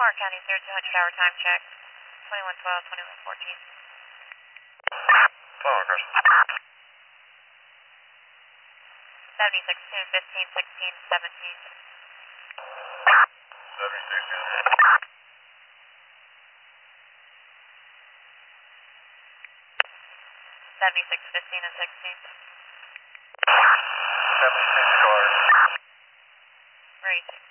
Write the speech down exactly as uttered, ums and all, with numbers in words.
Clark County, zero two hundred hour time check. twenty-one twelve, twenty-one fourteen. twelve, Chris. seventy-six two, fifteen, sixteen, seventeen. seventy-six two. seventy-six fifteen and sixteen. seventy-six cars. Right.